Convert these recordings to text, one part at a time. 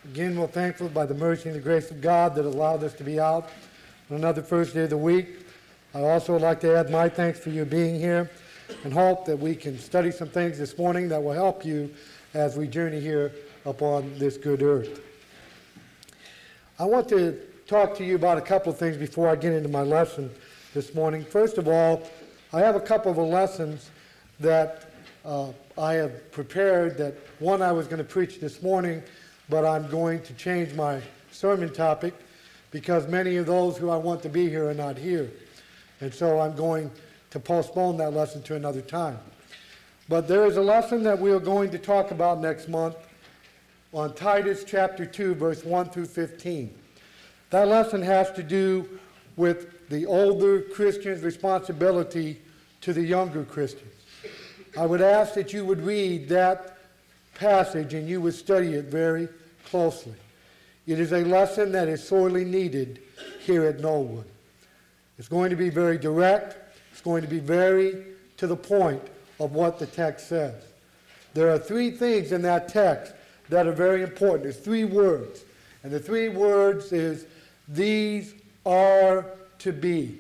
Again, we're thankful by the mercy and the grace of God that allowed us to be out on another first day of the week. I also would like to add my thanks for you being here and hope that we can study some things this morning that will help you as we journey here upon this good earth. I want to talk to you about a couple of things before I get into my lesson this morning. First of all, I have a couple of lessons that I have prepared that one I was going to preach this morning, but I'm going to change my sermon topic because many of those who I want to be here are not here. And so I'm going to postpone that lesson to another time. But there is a lesson that we are going to talk about next month on Titus chapter 2, verse 1 through 15. That lesson has to do with the older Christian's responsibility to the younger Christians. I would ask that you would read that passage and you would study it very closely. It is a lesson that is sorely needed here at Knollwood. It's going to be very direct. It's going to be very to the point of what the text says. There are three things in that text that are very important. There's three words. And the three words is, these are to be.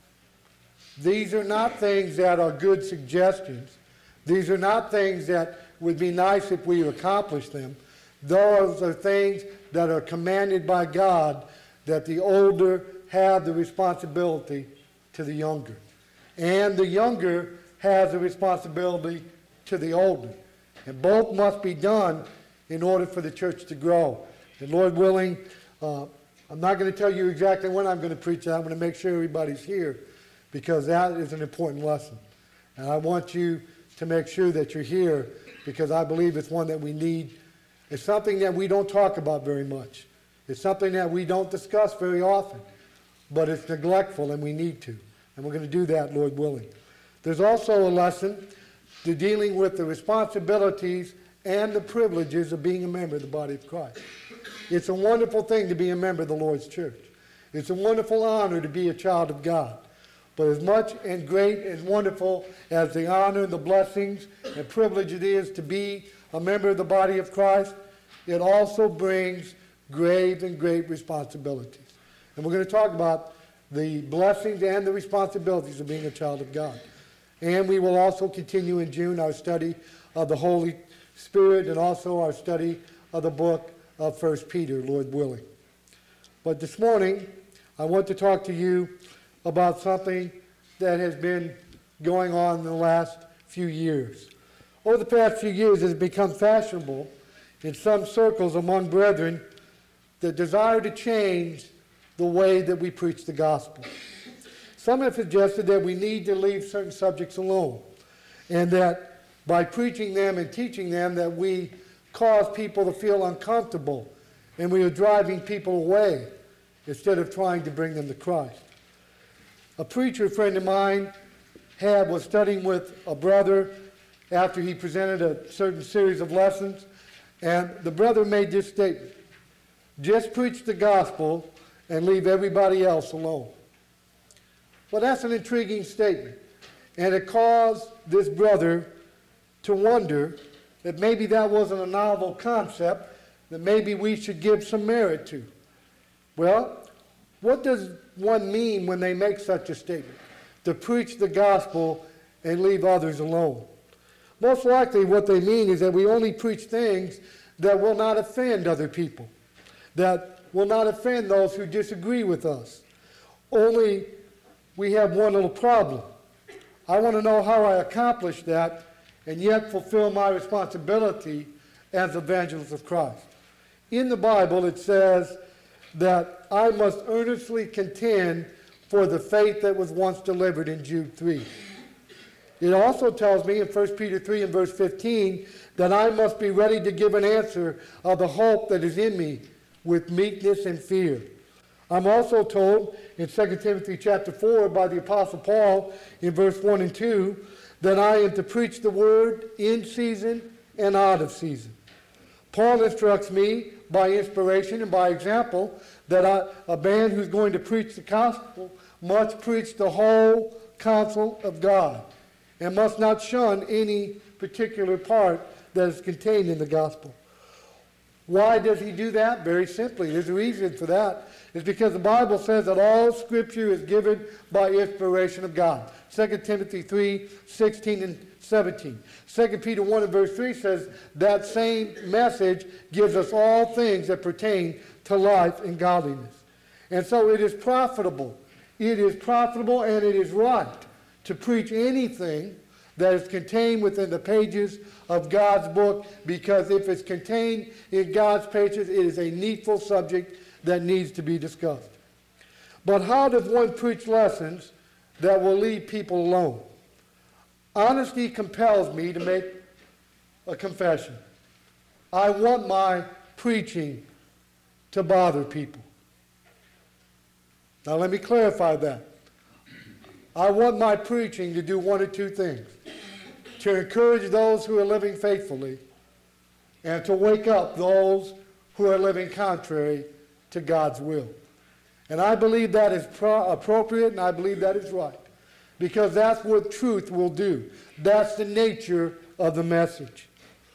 These are not things that are good suggestions. These are not things that would be nice if we accomplished them. Those are things that are commanded by God that the older have the responsibility to the younger. And the younger has the responsibility to the older. And both must be done in order for the church to grow. And Lord willing, I'm not going to tell you exactly when I'm going to preach that. I'm going to make sure everybody's here because that is an important lesson. And I want you to make sure that you're here because I believe it's one that we need. It's something that we don't talk about very much. It's something that we don't discuss very often, but it's neglectful and we need to. And we're going to do that, Lord willing. There's also a lesson to dealing with the responsibilities and the privileges of being a member of the body of Christ. It's a wonderful thing to be a member of the Lord's church. It's a wonderful honor to be a child of God. But as much and great and wonderful as the honor and the blessings and privilege it is to be a member of the body of Christ, it also brings grave and great responsibilities. And we're going to talk about the blessings and the responsibilities of being a child of God. And we will also continue in June our study of the Holy Spirit and also our study of the book of 1 Peter, Lord willing. But this morning, I want to talk to you about something that has been going on in the last few years. Over the past few years, it has become fashionable in some circles among brethren that desire to change the way that we preach the gospel. Some have suggested that we need to leave certain subjects alone, and that by preaching them and teaching them that we cause people to feel uncomfortable, and we are driving people away instead of trying to bring them to Christ. A preacher friend of mine was studying with a brother after he presented a certain series of lessons, and the brother made this statement: just preach the gospel and leave everybody else alone. Well, that's an intriguing statement, and it caused this brother to wonder that maybe that wasn't a novel concept that maybe we should give some merit to. Well, what does one mean when they make such a statement? To preach the gospel and leave others alone. Most likely what they mean is that we only preach things that will not offend other people, that will not offend those who disagree with us. Only we have one little problem. I want to know how I accomplish that and yet fulfill my responsibility as evangelist of Christ. In the Bible it says that I must earnestly contend for the faith that was once delivered in Jude 3. It also tells me in 1 Peter 3 and verse 15 that I must be ready to give an answer of the hope that is in me with meekness and fear. I'm also told in 2 Timothy chapter 4 by the Apostle Paul in verse 1 and 2 that I am to preach the word in season and out of season. Paul instructs me by inspiration and by example that a man who's going to preach the gospel must preach the whole counsel of God and must not shun any particular part that is contained in the gospel. Why does he do that? Very simply. There's a reason for that. It's because the Bible says that all Scripture is given by inspiration of God. 2 Timothy 3, 16 and 17. 2 Peter 1 and verse 3 says that same message gives us all things that pertain to life and godliness. And so it is profitable. It is profitable and it is right to preach anything that is contained within the pages of God's book, because if it's contained in God's pages, it is a needful subject that needs to be discussed. But how does one preach lessons that will leave people alone? Honesty compels me to make a confession. I want my preaching to bother people. Now let me clarify that. I want my preaching to do one or two things: to encourage those who are living faithfully, and to wake up those who are living contrary to God's will. And I believe that is appropriate, and I believe that is right, because that's what truth will do. That's the nature of the message.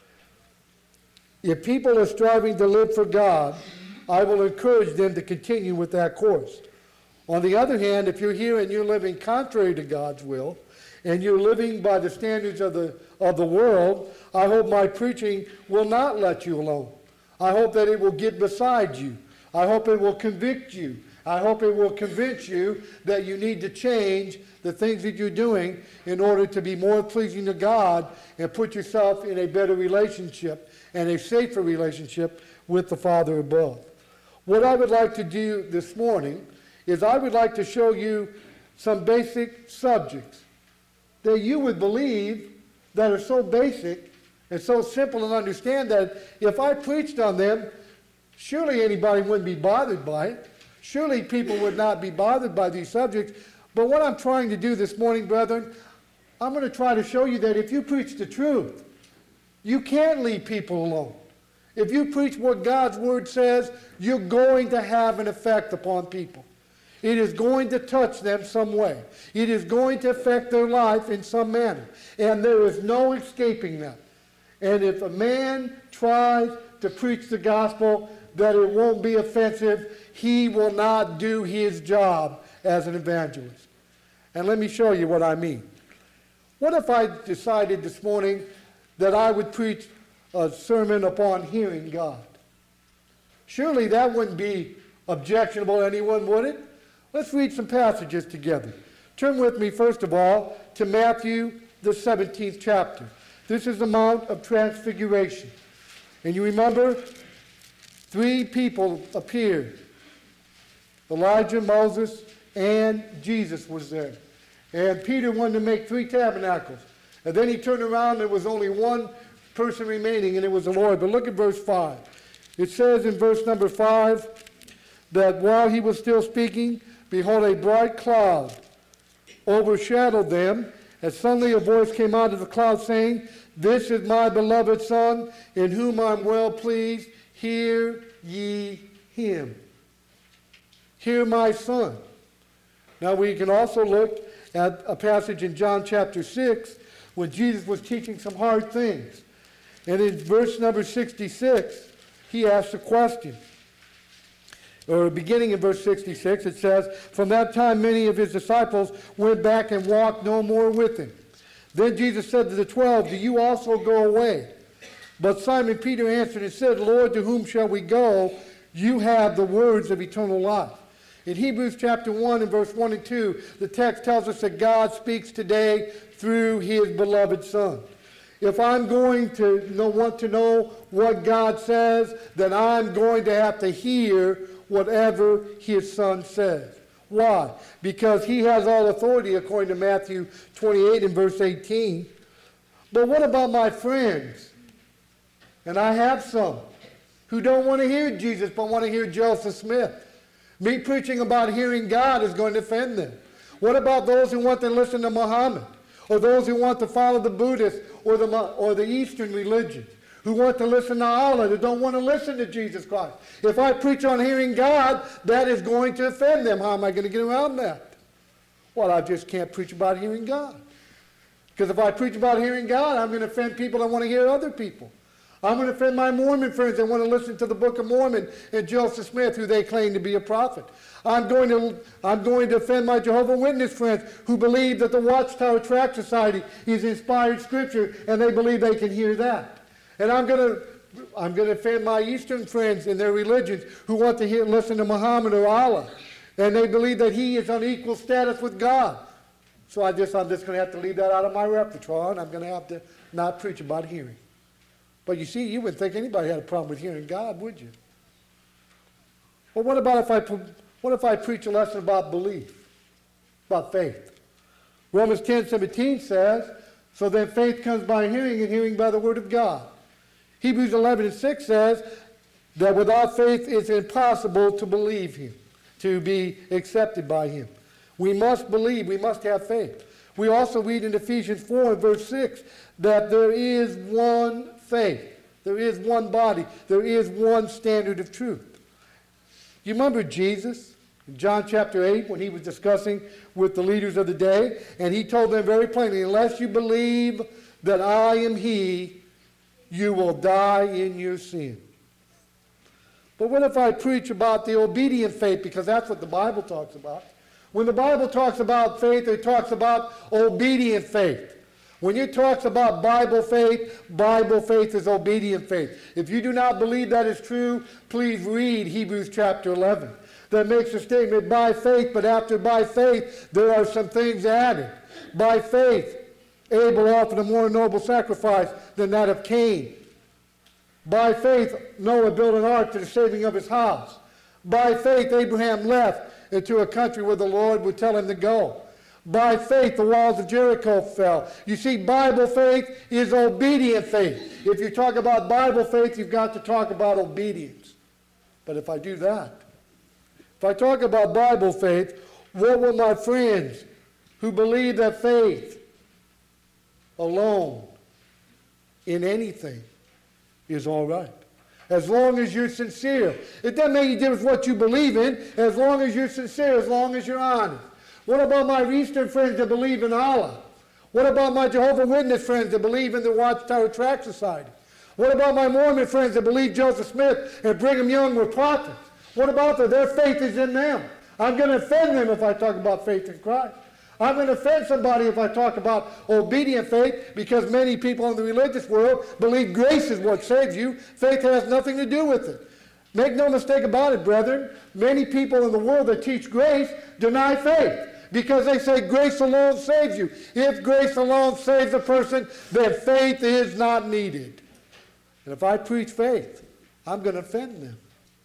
If people are striving to live for God, I will encourage them to continue with that course. On the other hand, if you're here and you're living contrary to God's will, and you're living by the standards of the world, I hope my preaching will not let you alone. I hope that it will get beside you. I hope it will convict you. I hope it will convince you that you need to change the things that you're doing in order to be more pleasing to God and put yourself in a better relationship and a safer relationship with the Father above. What I would like to do this morning is I would like to show you some basic subjects that you would believe that are so basic and so simple and understand that if I preached on them, surely anybody wouldn't be bothered by it. Surely people would not be bothered by these subjects. But what I'm trying to do this morning, brethren, I'm going to try to show you that if you preach the truth, you can't leave people alone. If you preach what God's Word says, you're going to have an effect upon people. It is going to touch them some way. It is going to affect their life in some manner. And there is no escaping that. And if a man tries to preach the gospel that it won't be offensive, he will not do his job as an evangelist. And let me show you what I mean. What if I decided this morning that I would preach a sermon upon hearing God? Surely that wouldn't be objectionable to anyone, would it? Let's read some passages together. Turn with me, first of all, to Matthew, the 17th chapter. This is the Mount of Transfiguration. And you remember, 3 people appeared. Elijah, Moses, and Jesus was there. And Peter wanted to make 3 tabernacles. And then he turned around, and there was only one person remaining, and it was the Lord. But look at verse 5. It says in verse number 5 that while he was still speaking, behold, a bright cloud overshadowed them, and suddenly a voice came out of the cloud saying, "This is my beloved Son, in whom I'm well pleased. Hear ye him." Hear my Son. Now we can also look at a passage in John chapter 6 when Jesus was teaching some hard things. And in verse number 66, he asked a question. Or beginning in verse 66, it says, "From that time many of his disciples went back and walked no more with him. Then Jesus said to the 12, 'Do you also go away?' But Simon Peter answered and said, 'Lord, to whom shall we go? You have the words of eternal life.'" In Hebrews chapter 1 and verse 1 and 2, the text tells us that God speaks today through his beloved Son. If I'm going to want to know what God says, then I'm going to have to hear whatever his Son says. Why? Because he has all authority according to Matthew 28 and verse 18. But what about my friends? And I have some who don't want to hear Jesus but want to hear Joseph Smith. Me preaching about hearing God is going to offend them. What about those who want to listen to Muhammad? Or those who want to follow the Buddhist or the Eastern religions? Who want to listen to Allah, that don't want to listen to Jesus Christ? If I preach on hearing God, that is going to offend them. How am I going to get around that? Well, I just can't preach about hearing God. Because if I preach about hearing God, I'm going to offend people that want to hear other people. I'm going to offend my Mormon friends that want to listen to the Book of Mormon and Joseph Smith, who they claim to be a prophet. I'm going to offend my Jehovah's Witness friends who believe that the Watchtower Tract Society is inspired scripture and they believe they can hear that. And I'm going to offend my Eastern friends in their religions who want to listen to Muhammad or Allah. And they believe that he is on equal status with God. So I'm just going to have to leave that out of my repertoire, and I'm going to have to not preach about hearing. But you see, you wouldn't think anybody had a problem with hearing God, would you? Well, what if I preach a lesson about belief, about faith? Romans 10:17 says, so then faith comes by hearing, and hearing by the word of God. Hebrews 11:6 says that without faith it's impossible to believe him, to be accepted by him. We must believe, we must have faith. We also read in Ephesians 4:6 that there is one faith, there is one body, there is one standard of truth. You remember Jesus in John chapter 8 when he was discussing with the leaders of the day, and he told them very plainly, unless you believe that I am he, you will die in your sin. But what if I preach about the obedient faith, because that's what the Bible talks about. When the Bible talks about faith, it talks about obedient faith. When it talks about Bible faith is obedient faith. If you do not believe that is true, please read Hebrews chapter 11. That makes a statement by faith, but after by faith, there are some things added. By faith, Abel offered a more noble sacrifice than that of Cain. By faith, Noah built an ark to the saving of his house. By faith, Abraham left into a country where the Lord would tell him to go. By faith, the walls of Jericho fell. You see, Bible faith is obedient faith. If you talk about Bible faith, you've got to talk about obedience. But if I do that, if I talk about Bible faith, what will my friends who believe that faith alone in anything is all right? As long as you're sincere. It doesn't make any difference what you believe in, as long as you're sincere, as long as you're honest. What about my Eastern friends that believe in Allah? What about my Jehovah's Witness friends that believe in the Watchtower Tract Society? What about my Mormon friends that believe Joseph Smith and Brigham Young were prophets? What about them? Their faith is in them. I'm going to offend them if I talk about faith in Christ. I'm going to offend somebody if I talk about obedient faith, because many people in the religious world believe grace is what saves you. Faith has nothing to do with it. Make no mistake about it, brethren. Many people in the world that teach grace deny faith because they say grace alone saves you. If grace alone saves a person, then faith is not needed. And if I preach faith, I'm going to offend them.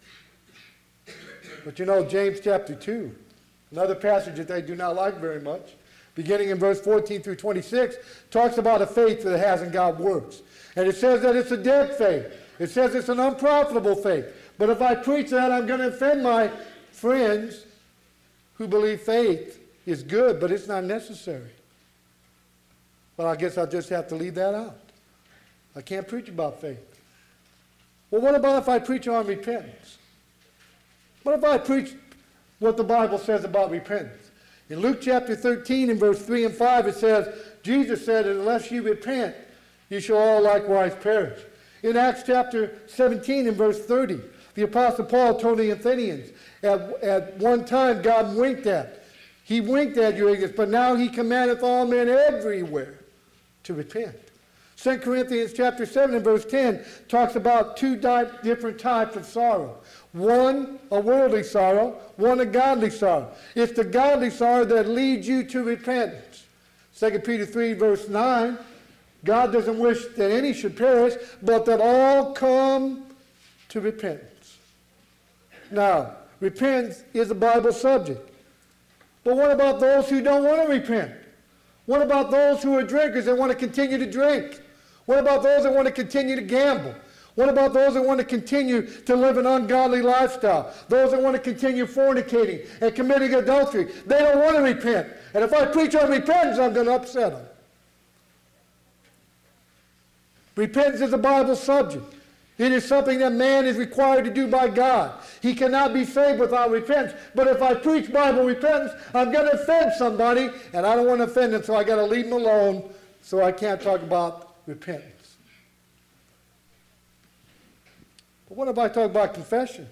But you know, James chapter 2, another passage that they do not like very much, beginning in verse 14 through 26, talks about a faith that hasn't got works. And it says that it's a dead faith. It says it's an unprofitable faith. But if I preach that, I'm going to offend my friends who believe faith is good, but it's not necessary. Well, I guess I'll just have to leave that out. I can't preach about faith. Well, what about if I preach on repentance? What if I preach what the Bible says about repentance? In Luke chapter 13 and verse 3 and 5, it says, Jesus said, unless you repent, you shall all likewise perish. In Acts chapter 17 and verse 30, the Apostle Paul told the Athenians, at one time God winked at. He winked at you, but now he commandeth all men everywhere to repent. 2 Corinthians chapter 7 and verse 10 talks about two different types of sorrow. One, a worldly sorrow. One, a godly sorrow. It's the godly sorrow that leads you to repentance. 2 Peter 3 verse 9, God doesn't wish that any should perish, but that all come to repentance. Now, repentance is a Bible subject. But what about those who don't want to repent? What about those who are drinkers and want to continue to drink? What about those that want to continue to gamble? What about those that want to continue to live an ungodly lifestyle? Those that want to continue fornicating and committing adultery? They don't want to repent. And if I preach on repentance, I'm going to upset them. Repentance is a Bible subject. It is something that man is required to do by God. He cannot be saved without repentance. But if I preach Bible repentance, I'm going to offend somebody, and I don't want to offend them, so I got to leave them alone, so I can't talk about repentance. But what if I talk about confession?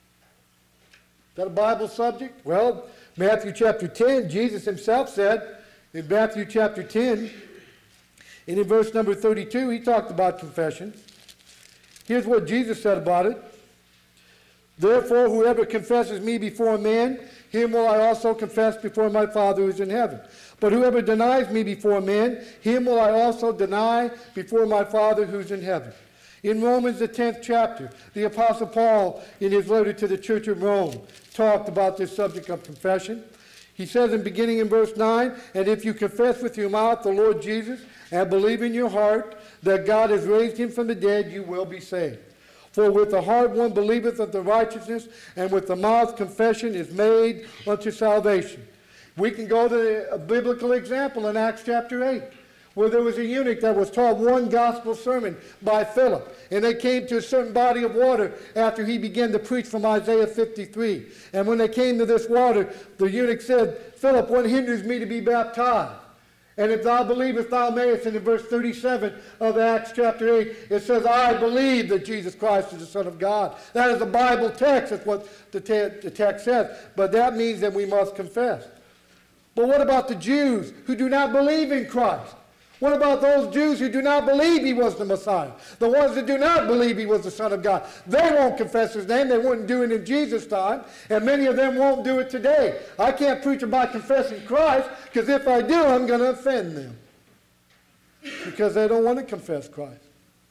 Is that a Bible subject? Well, Matthew chapter 10, Jesus himself said in Matthew chapter 10, and in verse number 32, he talked about confession. Here's what Jesus said about it. Therefore, whoever confesses me before man, him will I also confess before my Father who is in heaven. But whoever denies me before man, him will I also deny before my Father who's in heaven. In Romans, the 10th chapter, the Apostle Paul, in his letter to the church of Rome, talked about this subject of confession. He says, beginning in verse 9, and if you confess with your mouth the Lord Jesus and believe in your heart that God has raised him from the dead, you will be saved. For with the heart one believeth unto righteousness, and with the mouth confession is made unto salvation. We can go to a biblical example in Acts chapter 8, where there was a eunuch that was taught one gospel sermon by Philip. And they came to a certain body of water after he began to preach from Isaiah 53. And when they came to this water, the eunuch said, Philip, what hinders me to be baptized? And if thou believest, thou mayest. And in verse 37 of Acts chapter 8, it says, I believe that Jesus Christ is the Son of God. That is a Bible text. That's what the text says. But that means that we must confess. But what about the Jews who do not believe in Christ? What about those Jews who do not believe he was the Messiah? The ones that do not believe he was the Son of God. They won't confess his name. They wouldn't do it in Jesus' time. And many of them won't do it today. I can't preach about confessing Christ, because if I do, I'm going to offend them. Because they don't want to confess Christ.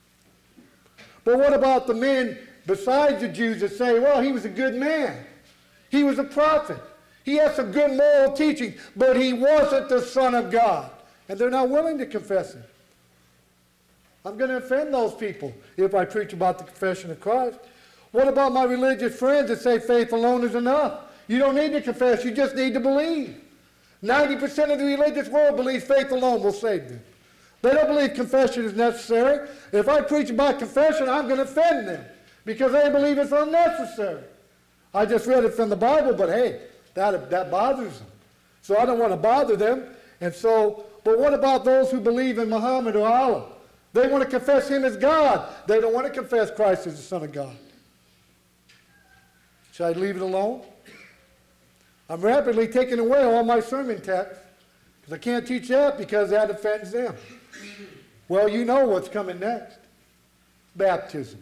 But what about the men besides the Jews that say, well, he was a good man. He was a prophet. He had some good moral teaching, but he wasn't the Son of God. And they're not willing to confess him. I'm going to offend those people if I preach about the confession of Christ. What about my religious friends that say faith alone is enough? You don't need to confess, you just need to believe. 90% of the religious world believes faith alone will save them. They don't believe confession is necessary. If I preach about confession, I'm going to offend them because they believe it's unnecessary. I just read it from the Bible, but hey, that bothers them. So I don't want to bother them. And so, but what about those who believe in Muhammad or Allah? They want to confess him as God. They don't want to confess Christ as the Son of God. Should I leave it alone? I'm rapidly taking away all my sermon texts because I can't teach that because that offends them. Well, you know what's coming next. Baptism.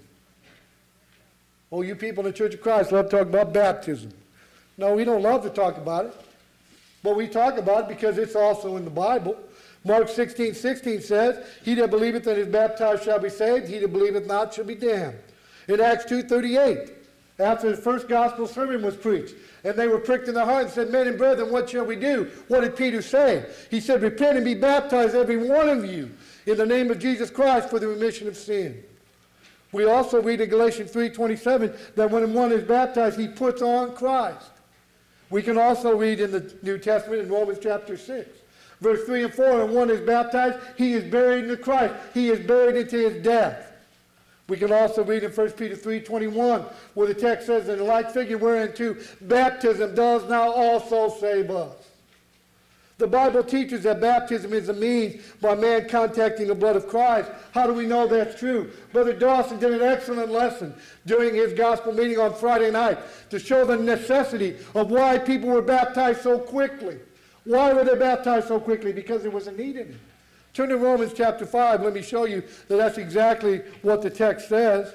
Oh, you people in the Church of Christ love to talk about baptism. No, we don't love to talk about it. But we talk about it because it's also in the Bible. Mark 16:16 says, he that believeth and is baptized shall be saved, he that believeth not shall be damned. In Acts 2:38, after the first gospel sermon was preached, and they were pricked in the heart and said, men and brethren, what shall we do? What did Peter say? He said, repent and be baptized, every one of you, in the name of Jesus Christ for the remission of sin. We also read in Galatians 3:27 that when one is baptized, he puts on Christ. We can also read in the New Testament in Romans chapter 6, verse 3 and 4, and one is baptized, he is buried into Christ. He is buried into his death. We can also read in 1 Peter 3:21, where the text says, in like figure whereunto baptism does now also save us. The Bible teaches that baptism is a means by man contacting the blood of Christ. How do we know that's true? Brother Dawson did an excellent lesson during his gospel meeting on Friday night to show the necessity of why people were baptized so quickly. Why were they baptized so quickly? Because there was a need in it. Turn to Romans chapter 5. Let me show you that that's exactly what the text says.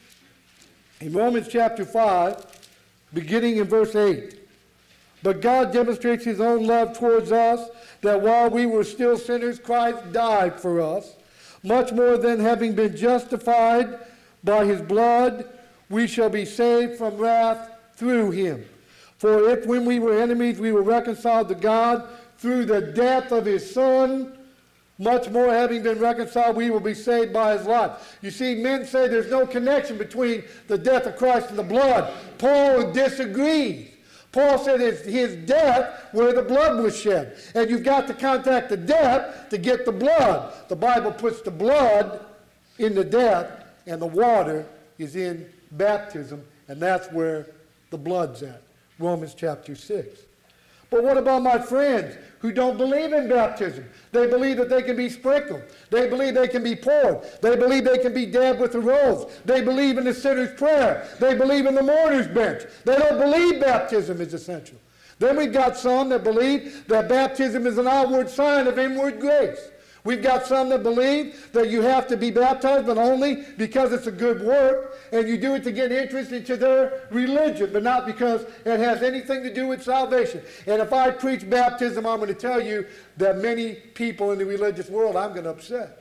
In Romans chapter 5, beginning in verse 8. But God demonstrates his own love towards us, that while we were still sinners, Christ died for us. Much more than having been justified by his blood, we shall be saved from wrath through him. For if when we were enemies, we were reconciled to God through the death of his Son, much more having been reconciled, we will be saved by his life. You see, men say there's no connection between the death of Christ and the blood. Paul disagrees. Paul said it's his death where the blood was shed. And you've got to contact the death to get the blood. The Bible puts the blood in the death, and the water is in baptism, and that's where the blood's at. Romans chapter 6. But what about my friends who don't believe in baptism? They believe that they can be sprinkled. They believe they can be poured. They believe they can be dabbed with the rose. They believe in the sinner's prayer. They believe in the mourner's bench. They don't believe baptism is essential. Then we've got some that believe that baptism is an outward sign of inward grace. We've got some that believe that you have to be baptized, but only because it's a good work, and you do it to get interest into their religion, but not because it has anything to do with salvation. And if I preach baptism, I'm going to tell you that many people in the religious world I'm going to upset.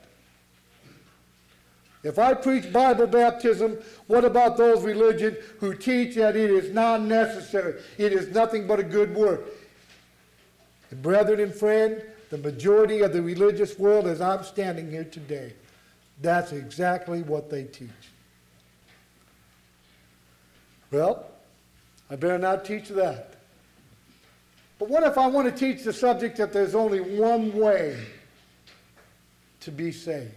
If I preach Bible baptism, what about those religions who teach that it is not necessary? It is nothing but a good work. And brethren and friend, the majority of the religious world, as I'm standing here today, that's exactly what they teach. Well, I better not teach that. But what if I want to teach the subject that there's only one way to be saved?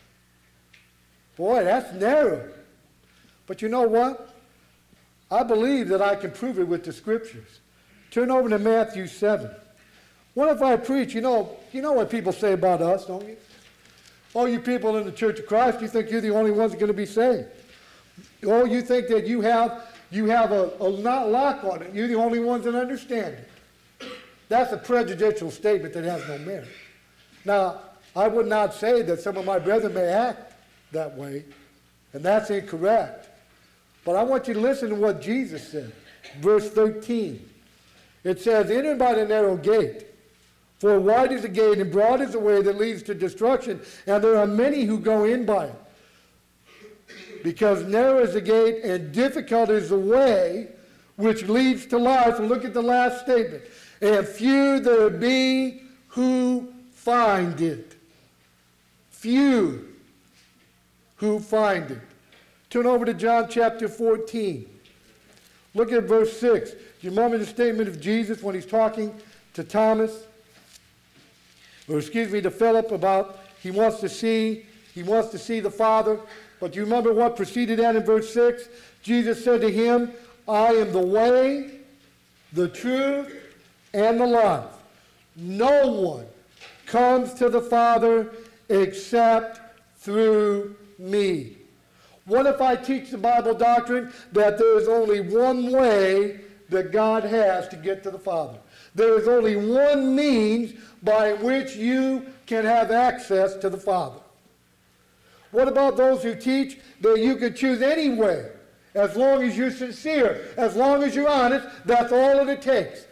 Boy, that's narrow. But you know what? I believe that I can prove it with the Scriptures. Turn over to Matthew 7. What if I preach? You know what people say about us, don't you? Oh, you people in the Church of Christ, you think you're the only ones that are going to be saved. Oh, you think that you have a lock on it. You're the only ones that understand it. That's a prejudicial statement that has no merit. Now, I would not say that some of my brethren may act that way, and that's incorrect. But I want you to listen to what Jesus said. Verse 13. It says, enter by the narrow gate. For wide is the gate and broad is the way that leads to destruction, and there are many who go in by it. Because narrow is the gate and difficult is the way which leads to life. And look at the last statement. And few there be who find it. Few who find it. Turn over to John chapter 14. Look at verse 6. Do you remember the statement of Jesus when he's talking to Thomas? To Philip about he wants to see the Father. But do you remember what preceded that in verse 6? Jesus said to him, I am the way, the truth, and the life. No one comes to the Father except through me. What if I teach the Bible doctrine that there is only one way that God has to get to the Father? There is only one means by which you can have access to the Father. What about those who teach that you can choose any way, as long as you're sincere, as long as you're honest, that's all that it takes?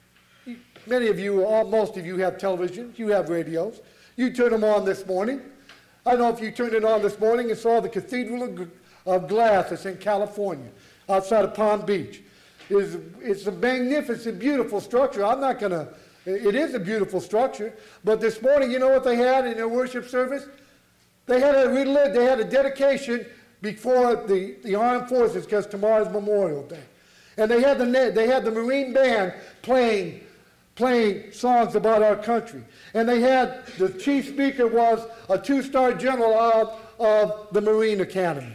Many of you, most of you have televisions, you have radios. You turn them on this morning. I don't know if you turned it on this morning and saw the Cathedral of Glass that's in California, outside of Palm Beach. It's a magnificent, beautiful structure. It is a beautiful structure. But this morning, you know what they had in their worship service? They had a dedication before the armed forces, because tomorrow's Memorial Day. And they had the Marine Band playing songs about our country. And the chief speaker was a 2-star general of the Marine Academy.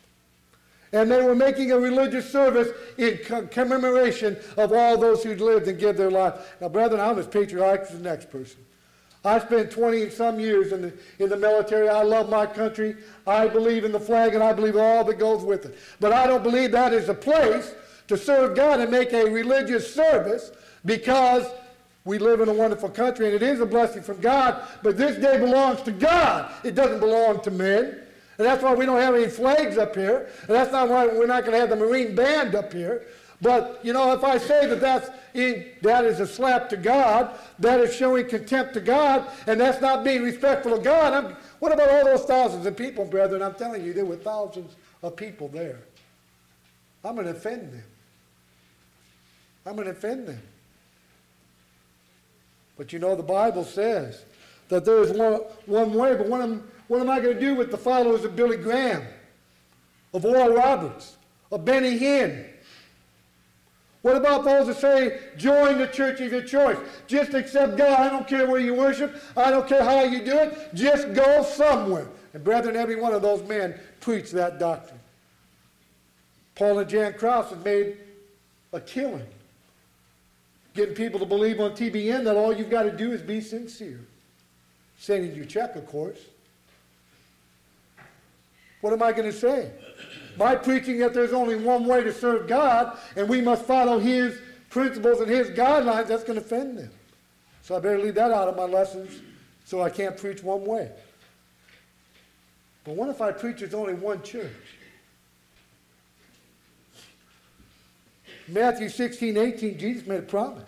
And they were making a religious service in commemoration of all those who'd lived and given their life. Now, brethren, I'm as patriotic as the next person. I spent 20-some years in the military. I love my country. I believe in the flag, and I believe all that goes with it. But I don't believe that is a place to serve God and make a religious service, because we live in a wonderful country, and it is a blessing from God, but this day belongs to God. It doesn't belong to men. And that's why we don't have any flags up here. And that's not why we're not going to have the Marine Band up here. But, if I say that is a slap to God, that is showing contempt to God, and that's not being respectful of God, what about all those thousands of people, brethren? I'm telling you, there were thousands of people there. I'm going to offend them. But the Bible says that there is one way, but what am I going to do with the followers of Billy Graham, of Oral Roberts, of Benny Hinn? What about those that say, join the church of your choice? Just accept God. I don't care where you worship. I don't care how you do it. Just go somewhere. And brethren, every one of those men preached that doctrine. Paul and Jan Krause had made a killing getting people to believe on TBN that all you've got to do is be sincere. Sending your check, of course. What am I going to say? By preaching that there's only one way to serve God and we must follow His principles and His guidelines, that's going to offend them. So I better leave that out of my lessons so I can't preach one way. But what if I preach there's only one church? Matthew 16:18, Jesus made a promise.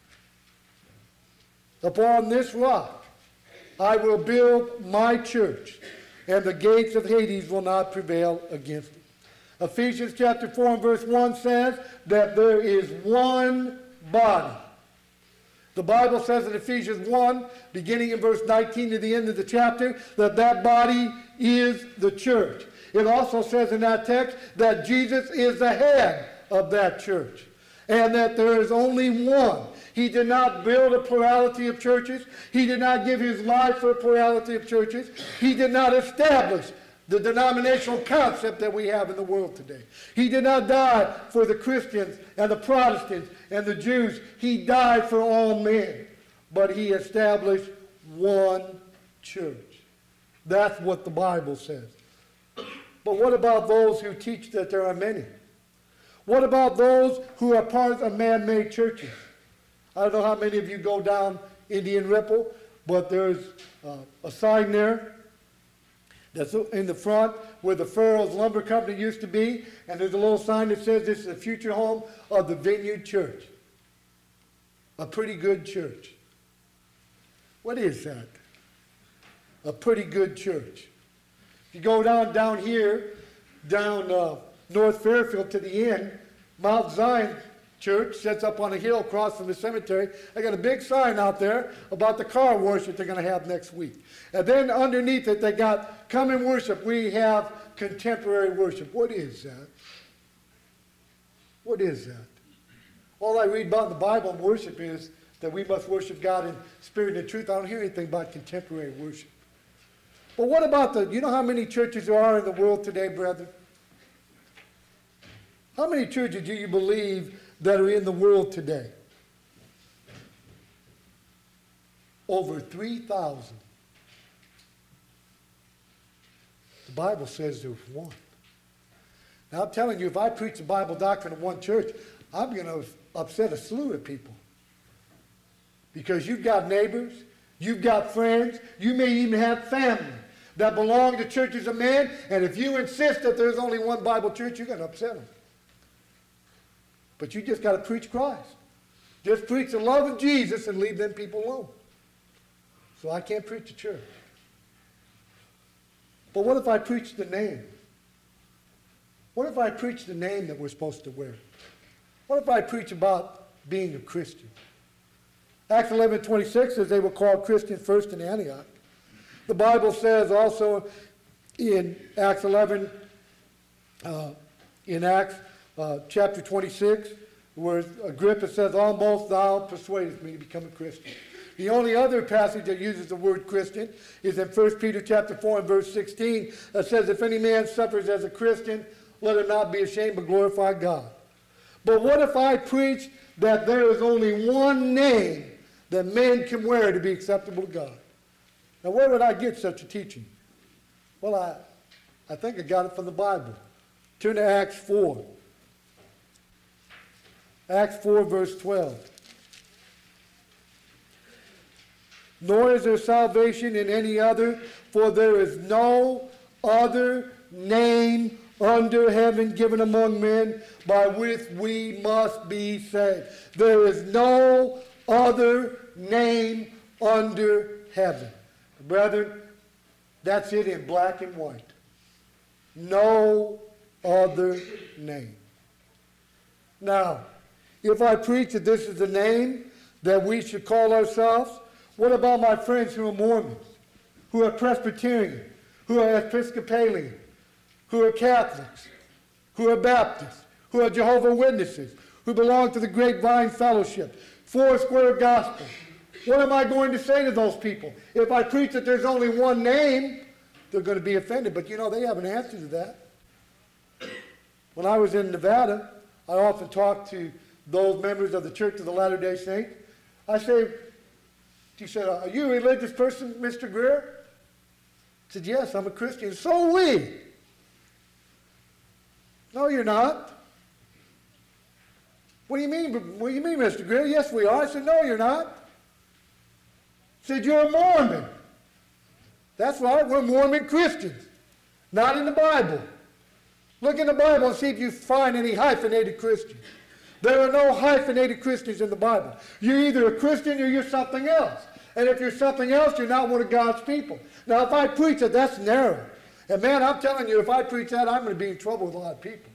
Upon this rock I will build my church, and the gates of Hades will not prevail against it. Ephesians chapter 4 and verse 1 says that there is one body. The Bible says in Ephesians 1, beginning in verse 19 to the end of the chapter, that that body is the church. It also says in that text that Jesus is the head of that church, and that there is only one. He did not build a plurality of churches. He did not give his life for a plurality of churches. He did not establish the denominational concept that we have in the world today. He did not die for the Christians and the Protestants and the Jews. He died for all men. But he established one church. That's what the Bible says. But what about those who teach that there are many? What about those who are part of man-made churches? I don't know how many of you go down Indian Ripple, but there's a sign there that's in the front where the Furrows Lumber Company used to be, and there's a little sign that says this is the future home of the Vineyard Church. A pretty good church. What is that? A pretty good church. If you go down here, down North Fairfield to the end, Mount Zion Church sits up on a hill across from the cemetery. They got a big sign out there about the car wash that they're going to have next week. And then underneath it, they got, come and worship. We have contemporary worship. What is that? What is that? All I read about in the Bible and worship is that we must worship God in spirit and truth. I don't hear anything about contemporary worship. But what about you know how many churches there are in the world today, brethren? How many churches do you believe that are in the world today? Over 3,000. The Bible says there's one. Now I'm telling you, if I preach the Bible doctrine in one church, I'm going to upset a slew of people. Because you've got neighbors, you've got friends, you may even have family that belong to churches of men, and if you insist that there's only one Bible church, you're going to upset them. But you just got to preach Christ. Just preach the love of Jesus and leave them people alone. So I can't preach the church. But what if I preach the name? What if I preach the name that we're supposed to wear? What if I preach about being a Christian? Acts 11:26 says they were called Christians first in Antioch. The Bible says also in Acts 11, chapter 26, where Agrippa says, almost thou persuadest me to become a Christian. The only other passage that uses the word Christian is in 1 Peter chapter 4 and verse 16 that says, if any man suffers as a Christian, let him not be ashamed but glorify God. But what if I preach that there is only one name that men can wear to be acceptable to God? Now where would I get such a teaching? Well, I think I got it from the Bible. Turn to Acts 4. Acts 4 verse 12. Nor is there salvation in any other, for there is no other name under heaven given among men by which we must be saved. There is no other name under heaven. Brethren, that's it in black and white. No other name. Now, if I preach that this is the name that we should call ourselves, what about my friends who are Mormons, who are Presbyterian, who are Episcopalian, who are Catholics, who are Baptists, who are Jehovah's Witnesses, who belong to the Grapevine Fellowship, Foursquare Gospel? What am I going to say to those people? If I preach that there's only one name, they're going to be offended. But you know, they have an answer to that. When I was in Nevada, I often talked to those members of the Church of the Latter-day Saints. I say, he said, are you a religious person, Mr. Greer? I said, yes, I'm a Christian. So are we. No, you're not. What do you mean, Mr. Greer? Yes, we are. I said, no, you're not. He said, you're a Mormon. That's right, we're Mormon Christians. Not in the Bible. Look in the Bible and see if you find any hyphenated Christians. There are no hyphenated Christians in the Bible. You're either a Christian or you're something else. And if you're something else, you're not one of God's people. Now, if I preach that, that's narrow. And man, I'm telling you, if I preach that, I'm going to be in trouble with a lot of people.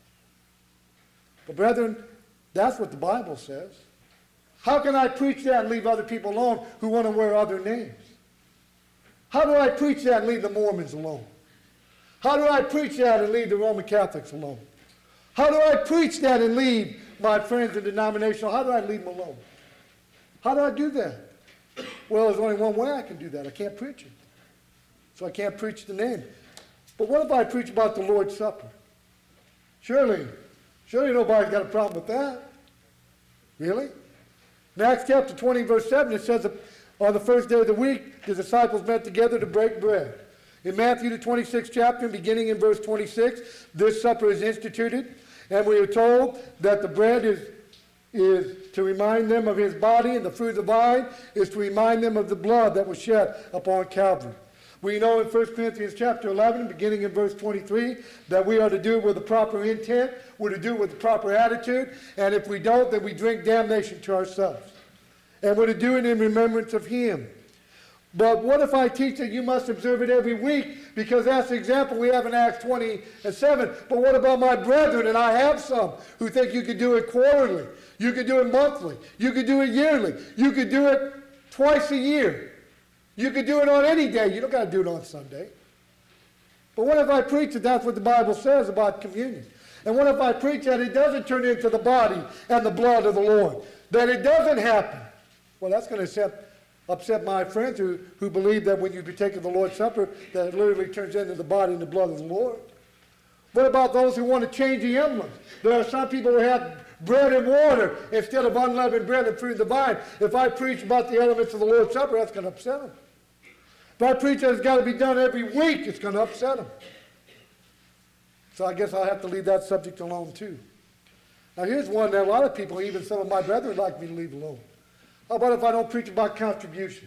But brethren, that's what the Bible says. How can I preach that and leave other people alone who want to wear other names? How do I preach that and leave the Mormons alone? How do I preach that and leave the Roman Catholics alone? How do I preach that and leave my friends in denominational? How do I leave them alone? How do I do that? Well, there's only one way I can do that. I can't preach it. So I can't preach the name. But what if I preach about the Lord's Supper? Surely nobody's got a problem with that. Really? In Acts chapter 20, verse 7, it says, on the first day of the week, the disciples met together to break bread. In Matthew, the 26th chapter, beginning in verse 26, this supper is instituted, and we are told that the bread is to remind them of his body, and the fruit of the vine is to remind them of the blood that was shed upon Calvary. We know in 1 Corinthians chapter 11, beginning in verse 23, that we are to do it with the proper intent, we're to do it with the proper attitude, and if we don't, then we drink damnation to ourselves. And we're to do it in remembrance of him. But what if I teach that you must observe it every week? Because that's the example we have in Acts 20 and 7. But what about my brethren? And I have some who think you could do it quarterly. You could do it monthly. You could do it yearly. You could do it twice a year. You could do it on any day. You don't got to do it on Sunday. But what if I preach that that's what the Bible says about communion? And what if I preach that it doesn't turn into the body and the blood of the Lord? That it doesn't happen? Well, that's going to upset my friends who believe that when you partake of the Lord's Supper, that it literally turns into the body and the blood of the Lord. What about those who want to change the emblems? There are some people who have bread and water instead of unleavened bread and fruit of the vine. If I preach about the elements of the Lord's Supper, that's going to upset them. If I preach that it's got to be done every week, it's going to upset them. So I guess I'll have to leave that subject alone too. Now here's one that a lot of people, even some of my brethren, like me to leave alone. How about if I don't preach about contribution?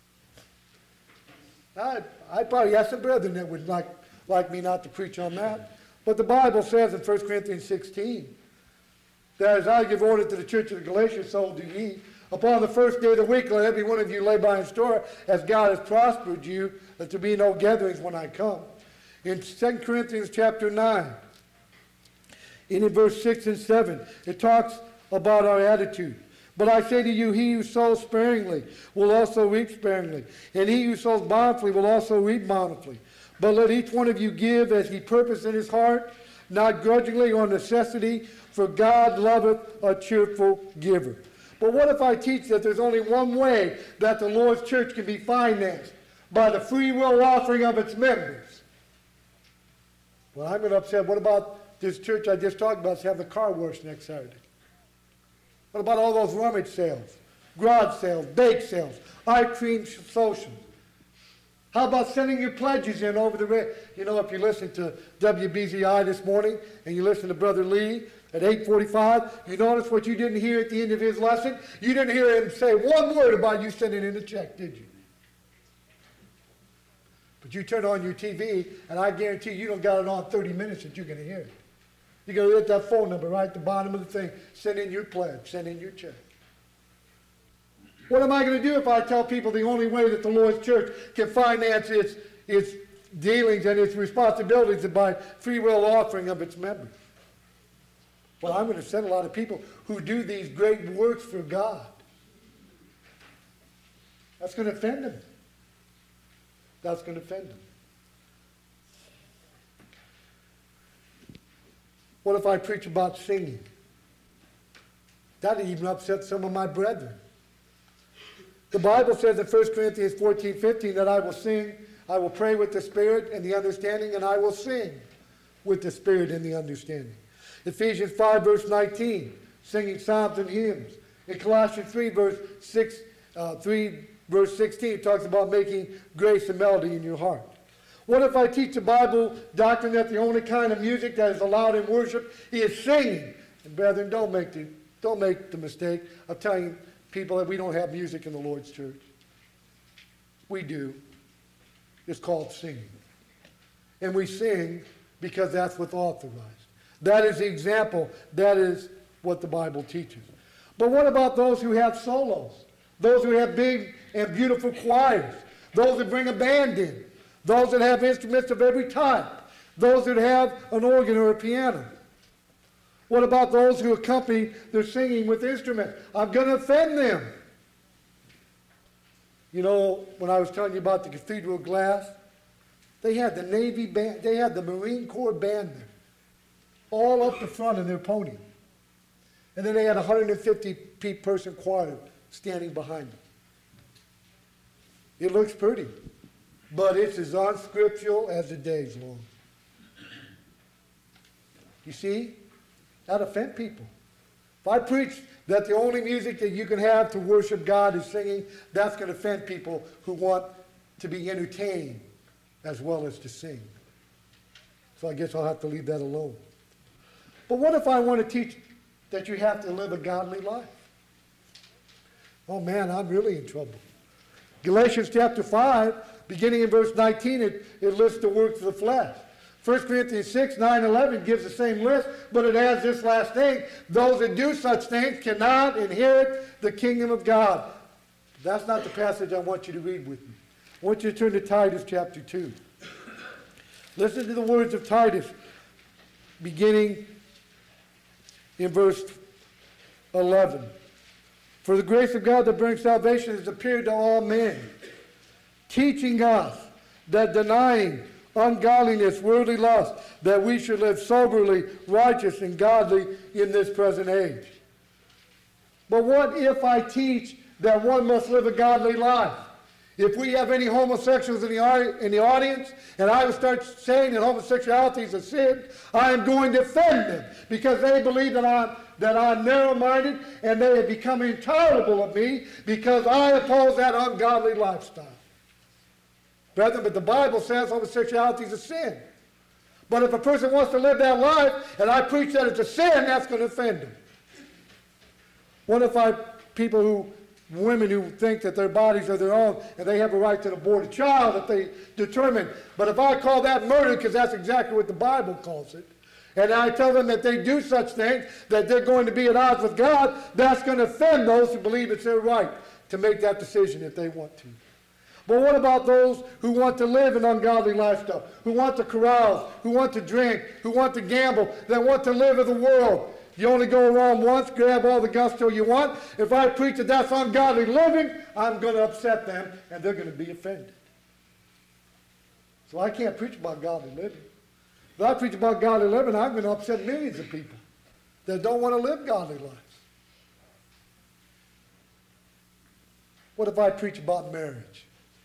I probably have some brethren that would like me not to preach on that. But the Bible says in 1 Corinthians 16 that as I give order to the church of the Galatians, so do ye. Upon the first day of the week, let every one of you lay by in store as God has prospered you, that there be no gatherings when I come. In 2 Corinthians chapter 9, in verse 6 and 7, it talks about our attitude. But I say to you, he who sows sparingly will also reap sparingly, and he who sows bountifully will also reap bountifully. But let each one of you give as he purposed in his heart, not grudgingly or necessity, for God loveth a cheerful giver. But what if I teach that there's only one way that the Lord's church can be financed? By the free will offering of its members. Well, I'm going to upset. What about this church I just talked about having the car wash next Saturday? What about all those rummage sales, garage sales, bake sales, ice cream socials? How about sending your pledges in over the radio? You know, if you listen to WBZI this morning and you listen to Brother Lee at 8:45, you notice what you didn't hear at the end of his lesson? You didn't hear him say one word about you sending in a check, did you? But you turn on your TV, and I guarantee you don't got it on 30 minutes that you're going to hear it. You're going to hit that phone number right at the bottom of the thing. Send in your pledge. Send in your check. What am I going to do if I tell people the only way that the Lord's church can finance its dealings and its responsibilities is by free will offering of its members? Well, I'm going to send a lot of people who do these great works for God. That's going to offend them. That's going to offend them. What if I preach about singing? That even upset some of my brethren. The Bible says in 1 Corinthians 14:15 that I will sing, I will pray with the Spirit and the understanding, and I will sing with the Spirit and the understanding. Ephesians 5 verse 19 singing psalms and hymns. In Colossians 3, verse 16, it talks about making grace and melody in your heart. What if I teach the Bible doctrine that the only kind of music that is allowed in worship is singing? And brethren, don't make the mistake of telling people that we don't have music in the Lord's church. We do. It's called singing. And we sing because that's what's authorized. That is the example. That is what the Bible teaches. But what about those who have solos? Those who have big and beautiful choirs? Those that bring a band in? Those that have instruments of every type? Those that have an organ or a piano? What about those who accompany their singing with instruments? I'm going to offend them. You know, when I was telling you about the Cathedral Glass, they had the Navy band, they had the Marine Corps band there, all up the front of their podium. And then they had a 150-person choir standing behind them. It looks pretty, but it's as unscriptural as the day's long. You see? That offend people. If I preach that the only music that you can have to worship God is singing, that's going to offend people who want to be entertained as well as to sing. So I guess I'll have to leave that alone. But what if I want to teach that you have to live a godly life? Oh man, I'm really in trouble. Galatians chapter 5, beginning in verse 19, it lists the works of the flesh. 1 Corinthians 6, 9, 11 gives the same list, but it adds this last thing. Those that do such things cannot inherit the kingdom of God. That's not the passage I want you to read with me. I want you to turn to Titus chapter 2. Listen to the words of Titus, beginning in verse 11. For the grace of God that brings salvation has appeared to all men, teaching us that denying ungodliness, worldly lust, that we should live soberly, righteous, and godly in this present age. But what if I teach that one must live a godly life? If we have any homosexuals in the audience, and I would start saying that homosexuality is a sin, I am going to offend them because they believe that I'm narrow-minded, and they have become intolerable of me because I oppose that ungodly lifestyle. Brethren, but the Bible says homosexuality is a sin. But if a person wants to live that life, and I preach that it's a sin, that's going to offend them. What if women who think that their bodies are their own, and they have a right to abort a child if they determine, but if I call that murder, because that's exactly what the Bible calls it, and I tell them that they do such things, that they're going to be at odds with God, that's going to offend those who believe it's their right to make that decision if they want to. But what about those who want to live an ungodly lifestyle, who want to carouse, who want to drink, who want to gamble, that want to live in the world? You only go around once, grab all the gusto you want. If I preach that that's ungodly living, I'm going to upset them, and they're going to be offended. So I can't preach about godly living. If I preach about godly living, I'm going to upset millions of people that don't want to live godly lives. What if I preach about marriage?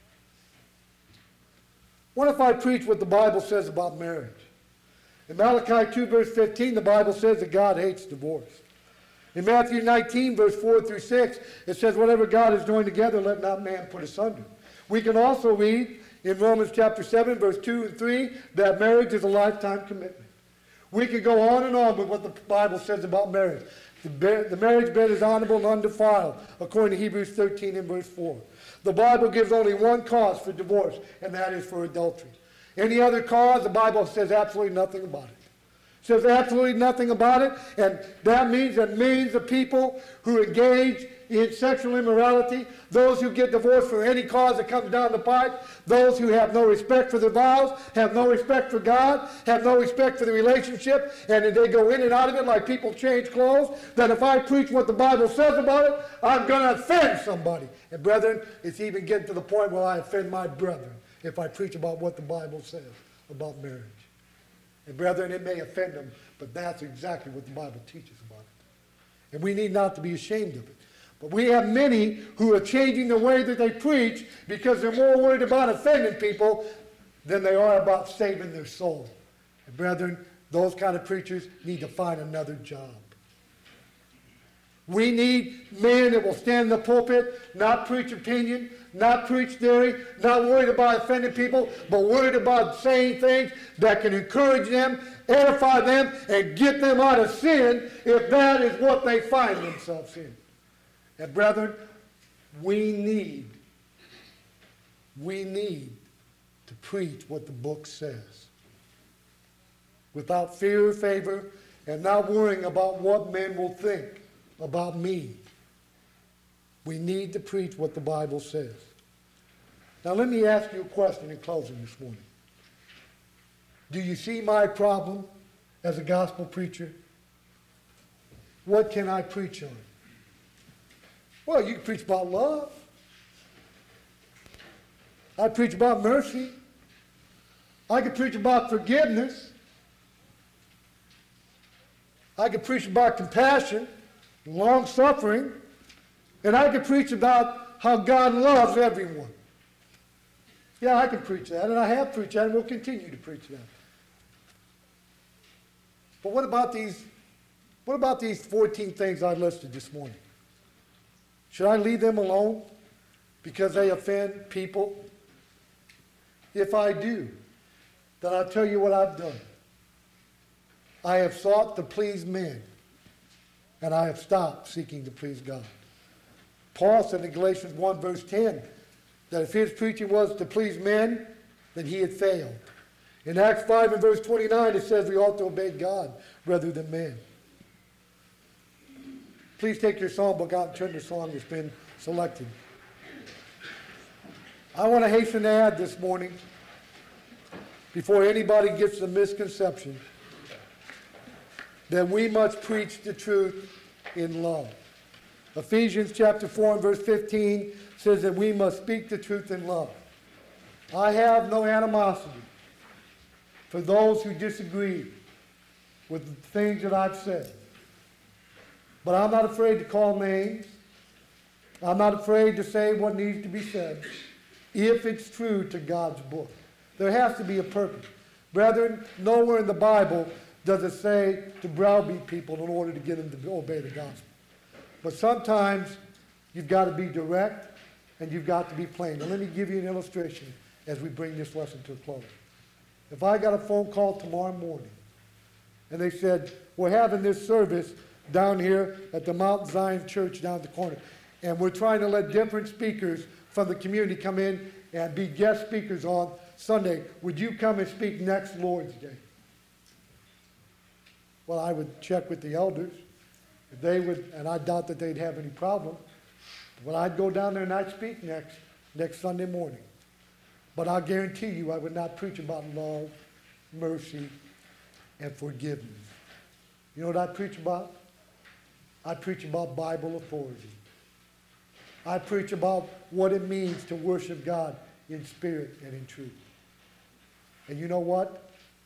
What if I preach what the Bible says about marriage? In Malachi 2, verse 15, the Bible says that God hates divorce. In Matthew 19, verse 4 through 6, it says, whatever God has joined together, let not man put asunder. We can also read in Romans chapter 7, verse 2 and 3, that marriage is a lifetime commitment. We can go on and on with what the Bible says about marriage. The marriage bed is honorable and undefiled, according to Hebrews 13 and verse 4. The Bible gives only one cause for divorce, and that is for adultery. Any other cause, the Bible says absolutely nothing about it. It says absolutely nothing about it, and that means that millions of people who engage in sexual immorality, those who get divorced for any cause that comes down the pipe, those who have no respect for their vows, have no respect for God, have no respect for the relationship, and they go in and out of it like people change clothes, that if I preach what the Bible says about it, I'm going to offend somebody. And brethren, it's even getting to the point where I offend my brethren if I preach about what the Bible says about marriage. And brethren, it may offend them, but that's exactly what the Bible teaches about it. And we need not to be ashamed of it. But we have many who are changing the way that they preach because they're more worried about offending people than they are about saving their soul. And brethren, those kind of preachers need to find another job. We need men that will stand in the pulpit, not preach opinion, not preach theory, not worried about offending people, but worried about saying things that can encourage them, edify them, and get them out of sin if that is what they find themselves in. And brethren, we need to preach what the book says without fear or favor and not worrying about what men will think about me. We need to preach what the Bible says. Now let me ask you a question in closing this morning. Do you see my problem as a gospel preacher? What can I preach on? Well, you can preach about love. I preach about mercy. I can preach about forgiveness. I can preach about compassion, long-suffering, and I can preach about how God loves everyone. Yeah, I can preach that, and I have preached that, and will continue to preach that. But what about these 14 things I listed this morning? Should I leave them alone because they offend people? If I do, then I'll tell you what I've done. I have sought to please men, and I have stopped seeking to please God. Paul said in Galatians 1 verse 10 that if his preaching was to please men, then he had failed. In Acts 5 and verse 29 it says we ought to obey God rather than men. Please take your songbook out and turn to the song that's been selected. I want to hasten to add this morning, before anybody gets the misconception, that we must preach the truth in love. Ephesians chapter 4 and verse 15 says that we must speak the truth in love. I have no animosity for those who disagree with the things that I've said. But I'm not afraid to call names. I'm not afraid to say what needs to be said if it's true to God's book. There has to be a purpose. Brethren, nowhere in the Bible does it say to browbeat people in order to get them to obey the gospel. But sometimes you've got to be direct and you've got to be plain. Now let me give you an illustration as we bring this lesson to a close. If I got a phone call tomorrow morning and they said, we're having this service down here at the Mount Zion Church down the corner, and we're trying to let different speakers from the community come in and be guest speakers on Sunday, would you come and speak next Lord's Day? Well, I would check with the elders. If they would, and I doubt that they'd have any problem, but I'd go down there and I'd speak next Sunday morning. But I'll guarantee you I would not preach about love, mercy, and forgiveness. You know what I'd preach about? I'd preach about Bible authority. I'd preach about what it means to worship God in spirit and in truth. And you know what?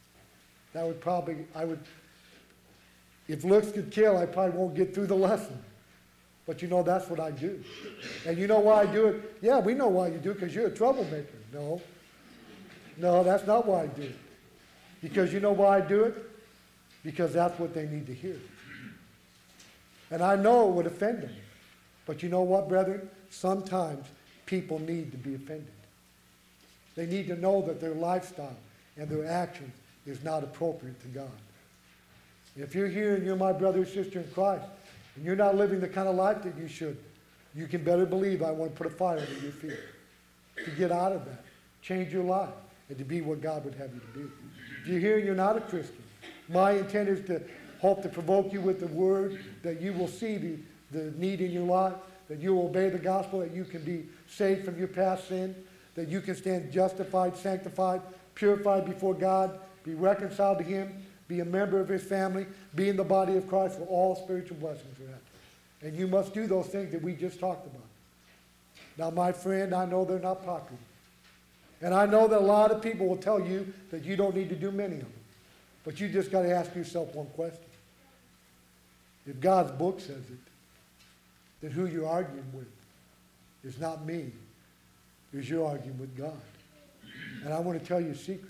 If looks could kill, I probably won't get through the lesson. But you know, that's what I do. And you know why I do it? Yeah, we know why you do it, because you're a troublemaker. No, that's not why I do it. Because you know why I do it? Because that's what they need to hear. And I know it would offend them. But you know what, brethren? Sometimes people need to be offended. They need to know that their lifestyle and their actions is not appropriate to God. If you're here and you're my brother or sister in Christ, and you're not living the kind of life that you should, you can better believe I want to put a fire under your feet to get out of that, change your life, and to be what God would have you to be. If you're here and you're not a Christian, my intent is to hope to provoke you with the word, that you will see the need in your life, that you will obey the gospel, that you can be saved from your past sin, that you can stand justified, sanctified, purified before God, be reconciled to Him, be a member of His family, be in the body of Christ where all spiritual blessings are at. And you must do those things that we just talked about. Now, my friend, I know they're not popular. And I know that a lot of people will tell you that you don't need to do many of them. But you just got to ask yourself one question. If God's book says it, then who you're arguing with is not me. Is you're arguing with God. And I want to tell you a secret.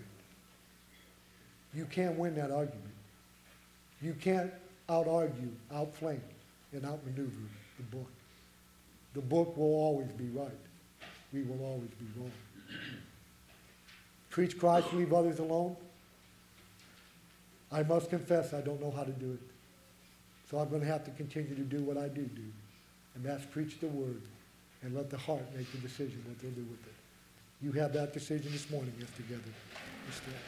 You can't win that argument. You can't out-argue, outflank, and outmaneuver the book. The book will always be right. We will always be wrong. Preach Christ, leave others alone. I must confess I don't know how to do it. So I'm going to have to continue to do what I do, and that's preach the word and let the heart make the decision what they'll do with it. You have that decision this morning, yes, together. Let's stand.